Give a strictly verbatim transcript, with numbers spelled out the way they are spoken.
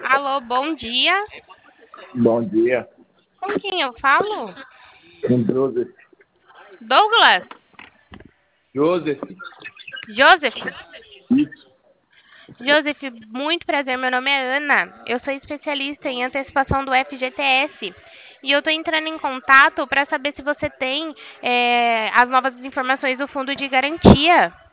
Alô, bom dia. Bom dia. Com quem eu falo? Com Joseph. Douglas? Joseph. Joseph? Isso. Joseph, muito prazer. Meu nome é Ana. Eu sou especialista em antecipação do F G T S. E eu estou entrando em contato para saber se você tem eh, as novas informações do fundo de garantia.